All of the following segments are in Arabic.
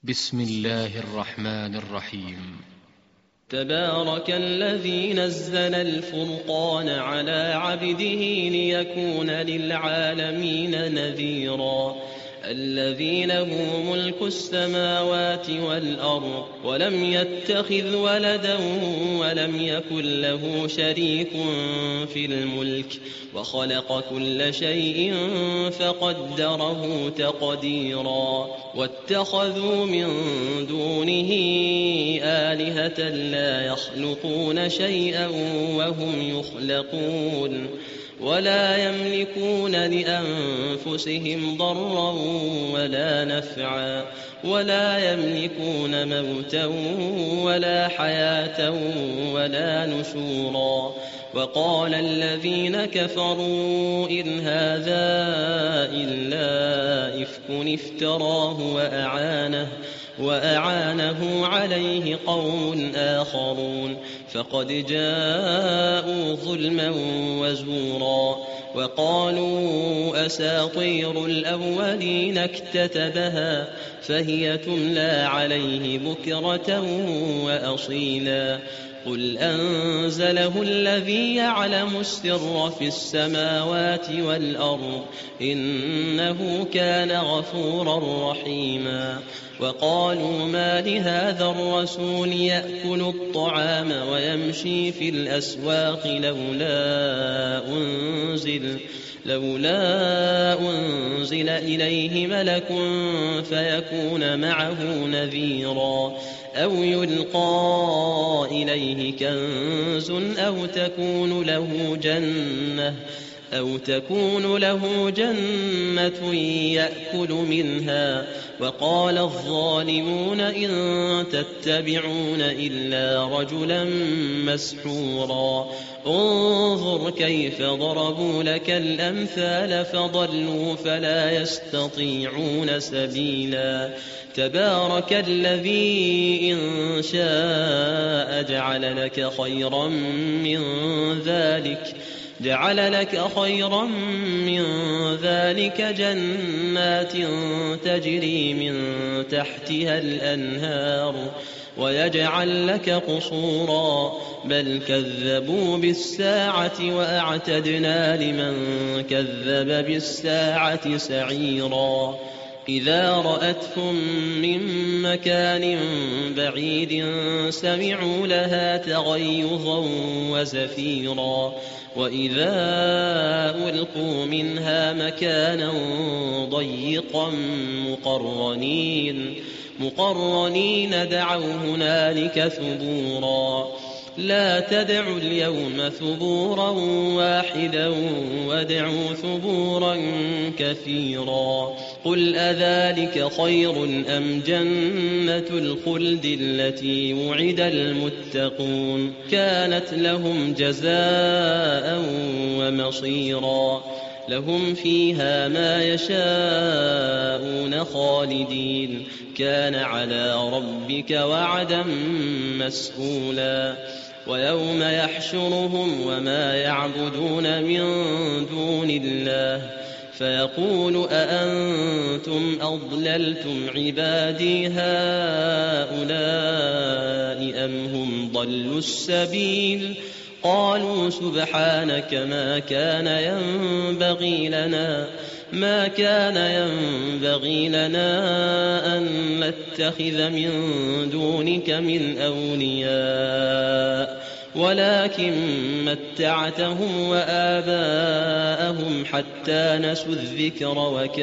بسم الله الرحمن الرحيم. تبارك الذي نزل الفرقان على عبده ليكون للعالمين نذيرا. الذي له ملك السماوات والأرض ولم يتخذ ولدا ولم يكن له شريك في الملك وخلق كل شيء فقدره تقديرا. واتخذوا من دونه آلهة لا يخلقون شيئا وهم يخلقون ولا يملكون لأنفسهم ضرا ولا نفعا ولا يملكون موتا ولا حياة ولا نشورا. وقال الذين كفروا إن هذا إلا إفك افتراه وأعانه عليه قوم آخرون فقد جاءوا ظلما وزورا. وقالوا أساطير الأولين اكتتبها فهي تملى عليه بكرة وأصيلا. قل أنزله الذي يعلم السر في السماوات والأرض إنه كان غفورا رحيما. وقالوا ما لهذا الرسول يأكل الطعام ويمشي في الأسواق لولا أنزل إليه ملك فيكون معه نذيرا أو يلقى إليه كنز أو تكون له جنة يأكل منها. وقال الظالمون إن تتبعون إلا رجلا مسحورا. انظر كيف ضربوا لك الأمثال فضلوا فلا يستطيعون سبيلا. تبارك الذي إن شاء جعل لك خيرا من ذلك جنات تجري من تحتها الأنهار ويجعل لك قصورا بل كذبوا بالساعة وأعتدنا لمن كذب بالساعة سعيرا. إذا رأتهم من مكان بعيد سمعوا لها تغيظا وزفيرا. وإذا ألقوا منها مكانا ضيقا مقرنين دعوا هنالك ثبورا. لا تدعوا اليوم ثبورا واحدا وادعوا ثبورا كثيرا. قل أذلك خير أم جنة الخلد التي وعد المتقون كانت لهم جزاء ومصيرا. لهم فيها ما يشاءون خالدين كان على ربك وعدا مسئولا. ويوم يحشرهم وما يعبدون من دون الله فيقول أأنتم أضللتم عبادي هؤلاء أم هم ضلوا السبيل. قالوا سبحانك ما كان ينبغي لنا أن نتخذ من دونك من أولياء ولكن متعتهم وآباءهم حتى نسوا الذكر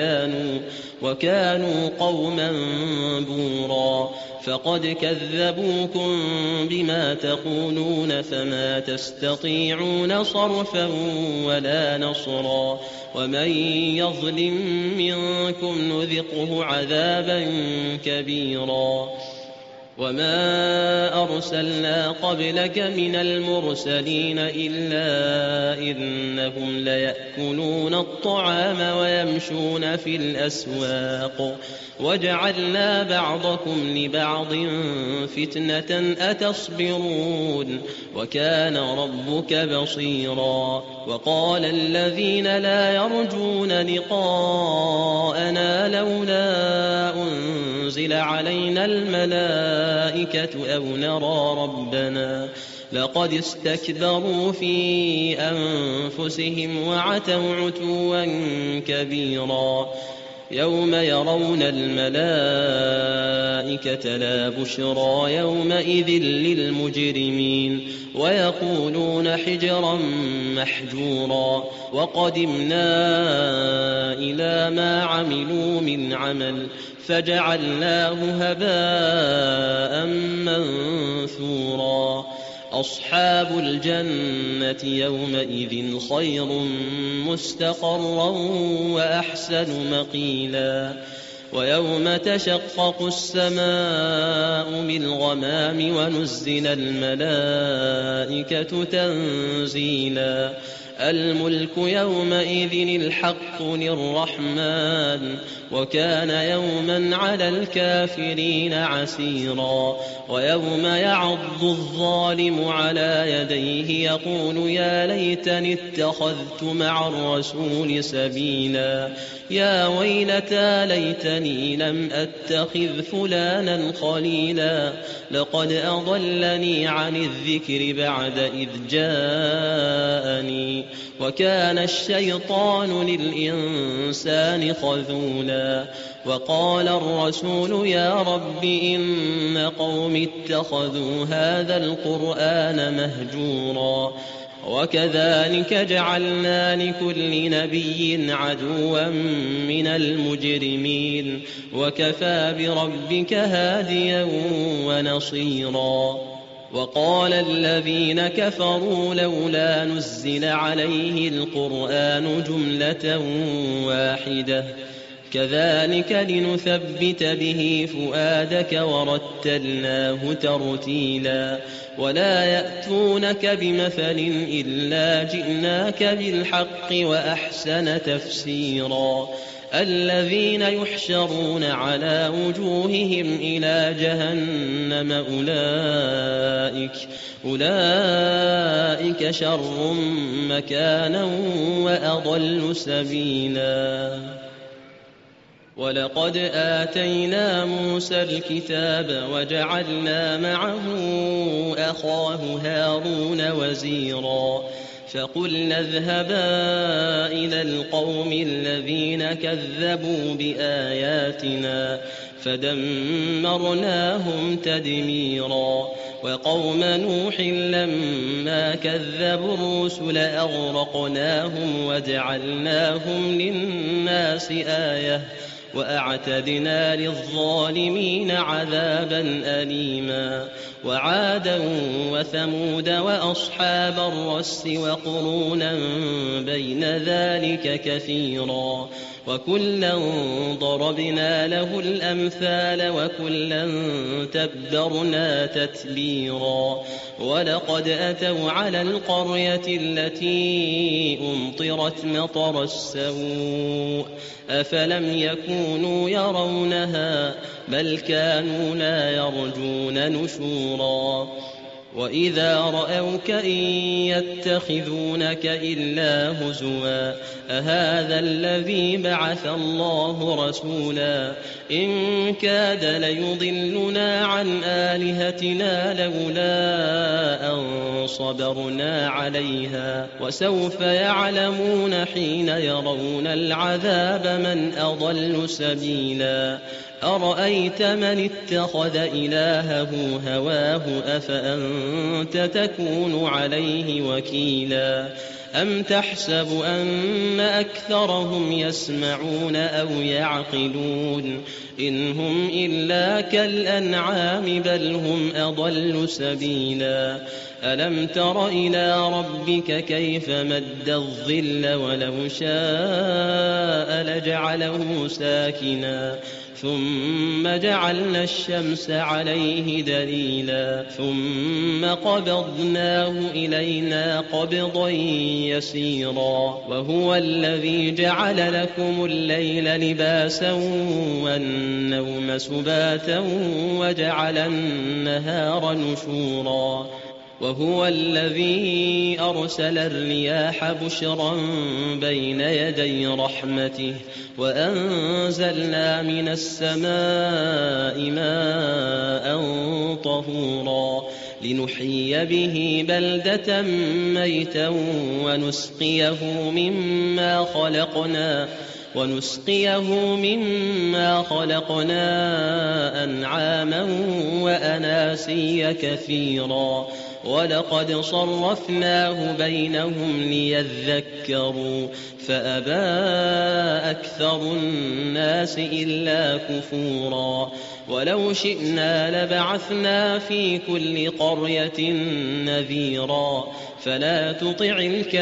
وكانوا قوما بورا. فقد كذبوكم بما تقولون فما تستطيعون صرفا ولا نصرا. ومن يظلم منكم نذقه عذابا كبيرا. وما أرسلنا قبلك من المرسلين إلا إنهم ليأكلون الطعام ويمشون في الأسواق وجعلنا بعضكم لبعض فتنة أتصبرون وكان ربك بصيرا. وقال الذين لا يرجون لقاءنا لولا أنزل علينا الملائكة أو نرى ربنا لقد استكبروا في أنفسهم وعتوا عتوا كبيرا. يوم يرون الملائكة لا بشرى يومئذ للمجرمين ويقولون حجرا محجورا. وقدمنا إلى ما عملوا من عمل فجعلناه هباء منثورا. أصحاب الجنة يومئذ خير مستقرا وأحسن مقيلا. ويوم تشقق السماء بالغمام ونزل الملائكة تنزيلا. الملك يومئذ الحق للرحمن وكان يوما على الكافرين عسيرا. ويوم يعض الظالم على يديه يقول يا ليتني اتخذت مع الرسول سبيلا يا ويلتى ليتني لم أتخذ فلانا خليلا لقد أضلني عن الذكر بعد إذ جاءني وكان الشيطان للإنسان خذولا. وقال الرسول يا رب إن قوم اتخذوا هذا القرآن مهجورا. وكذلك جعلنا لكل نبي عدوا من المجرمين وكفى بربك هاديا ونصيرا. وقال الذين كفروا لولا نزل عليه القرآن جملة واحدة كذلك لنثبت به فؤادك ورتلناه ترتيلا. ولا يأتونك بمثل إلا جئناك بالحق وأحسن تفسيرا. الذين يحشرون على وجوههم إلى جهنم أولئك شر مكانا وأضل سبيلا. ولقد آتينا موسى الكتاب وجعلنا معه أخاه هارون وزيرا. فقلنا اذهبا إلى القوم الذين كذبوا بآياتنا فدمرناهم تدميرا. وقوم نوح لما كذبوا الرسل أغرقناهم وجعلناهم للناس آية وأعتدنا للظالمين عذابا أليما. وعادا وثمود وأصحاب الرس وقرونا بين ذلك كثيرا وكلا ضربنا له الأمثال وكلا تبرنا تتبيرا. ولقد أتوا على القرية التي أمطرت مطر السوء أفلم يكونوا يرونها بل كانوا لا يرجون نشورا. وإذا رأوك إن يتخذونك إلا هزوا أهذا الذي بعث الله رسولا إن كاد ليضلنا عن آلهتنا لولا أن صبرنا عليها وسوف يعلمون حين يرون العذاب من أضل سبيلا. أرأيت من اتخذ إلهه هواه أفأنت تكون عليه وكيلا. أم تحسب أن أكثرهم يسمعون أو يعقلون إن هم إلا كالأنعام بل هم أضل سبيلا. ألم تر إلى ربك كيف مد الظل ولو شاء لجعله ساكنا ثم جعلنا الشمس عليه دليلا ثم قبضناه إلينا قبضا يسيرا وهو الذي جعل لكم الليل لباسا والنوم سباتا وجعل النهار نشورا وهو الذي أرسل الرياح بشرا بين يدي رحمته وأنزلنا من السماء ماء طهورا لنحيي به بلدة ميتا ونسقيه مما خلقنا أنعاما وأناسيا كثيرا ولقد صرفناه بينهم ليذكروا فأبى أكثر الناس إلا كفورا ولو شئنا لبعثنا في كل قرية نذيرا فلا تطع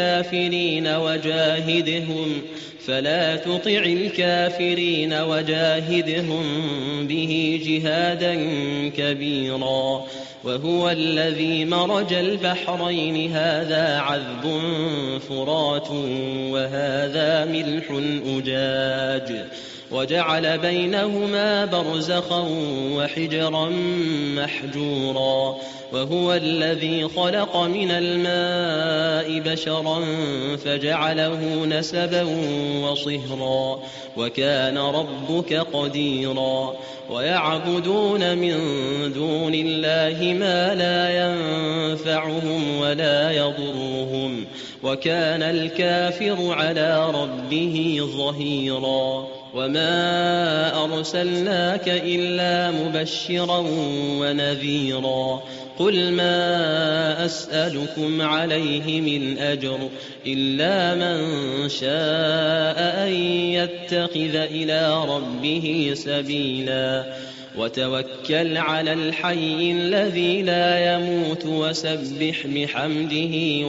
الكافرين وجاهدهم به جهادا كبيرا وهو الذي مرج البحرين هذا عذب فرات وهذا ملح أجاج وجعل بينهما برزخا وحجرا محجورا وهو الذي خلق من الماء بشرا فجعله نسبا وصهرا وكان ربك قديرا ويعبدون من دون الله ما لا ينفعهم ولا يضرهم وكان الكافر على ربه ظهيرا وما أرسلناك إلا مبشرا ونذيرا قل ما أسألكم عليه من أجر إلا من شاء أن يتخذ إلى ربه سبيلا وتوكل على الحي الذي لا يموت وسبح بحمده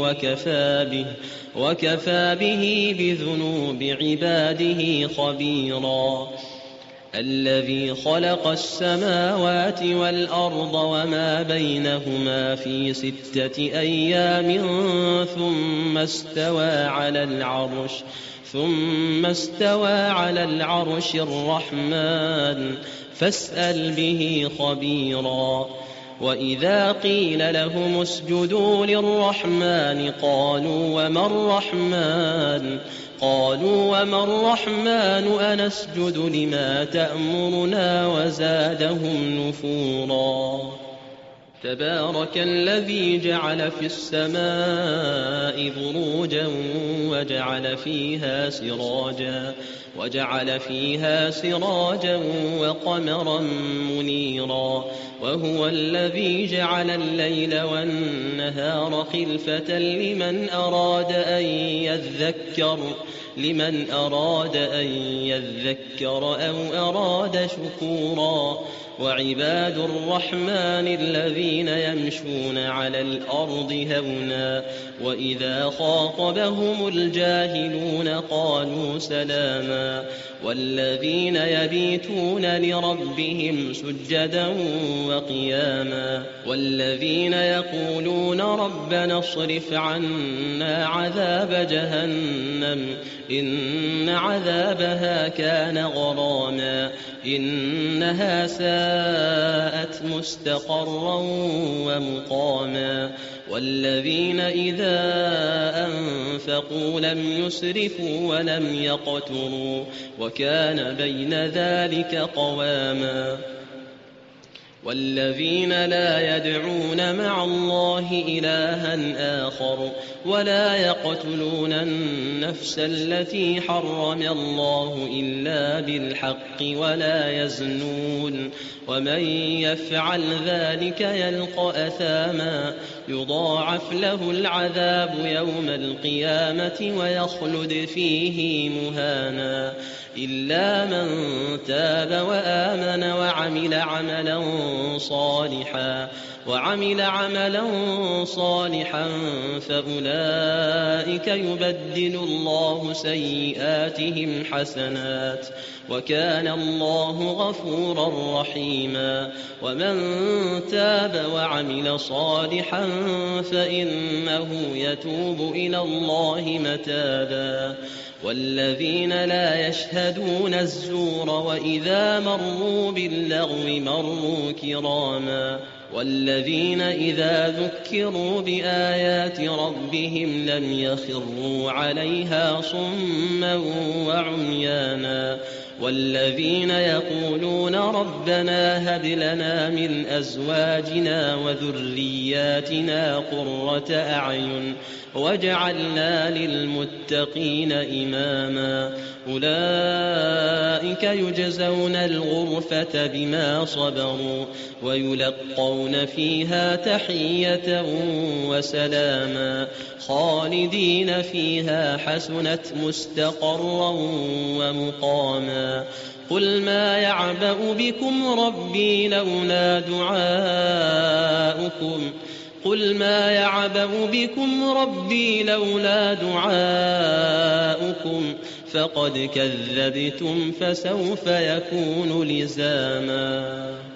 وكفى به بذنوب عباده خبيرا الذي خلق السماوات والأرض وما بينهما في 6 أيام ثم استوى على العرش الرحمن فاسأل به خبيرا وإذا قيل لهم اسجدوا للرحمن قالوا وما الرحمن أنسجد لما تأمرنا وزادهم نفورا تبارك الذي جعل في السماء بروجا وجعل فيها سراجا وقمرا منيرا وهو الذي جعل الليل والنهار خلفة لمن أراد أن يذكر أو أراد شكورا وعباد الرحمن الذين يمشون على الأرض هونا وإذا خاطبهم الجاهلون قالوا سلاما والذين يبيتون لربهم سجدا وقياما والذين يقولون ربنا اصرف عنا عذاب جهنم إن عذابها كان غراما إنها ساءت مستقرا ومقاما والذين إذا أنفقوا لم يسرفوا ولم يقتروا وكان بين ذلك قواما والذين لا يدعون مع الله إلها آخر ولا يقتلون النفس التي حرم الله إلا بالحق ومن يفعل ذلك يلقى أثاما يضاعف له العذاب يوم القيامة ويخلد فيه مهانا إلا من تاب وآمن وعمل عملا صالحا فأولئك يبدل الله سيئاتهم حسنات وكان الله غفورا رحيما ومن تاب وعمل صالحا فإنه يتوب إلى الله متابا والذين لا يشهدون الزور وإذا مروا باللغو مروا كراما والذين إذا ذكروا بآيات ربهم لم يخروا عليها صما وعميانا والذين يقولون ربنا هب لنا من أزواجنا وذرياتنا قرة أعين واجعلنا للمتقين إماما أولئك يجزون الغرفة بما صبروا ويلقون فيها تحية وسلاما خالدين فيها حسنت مستقرا ومقاما قل ما يعبأ بكم ربي لولا دعاؤكم فقد كذبتم فسوف يكون لزاما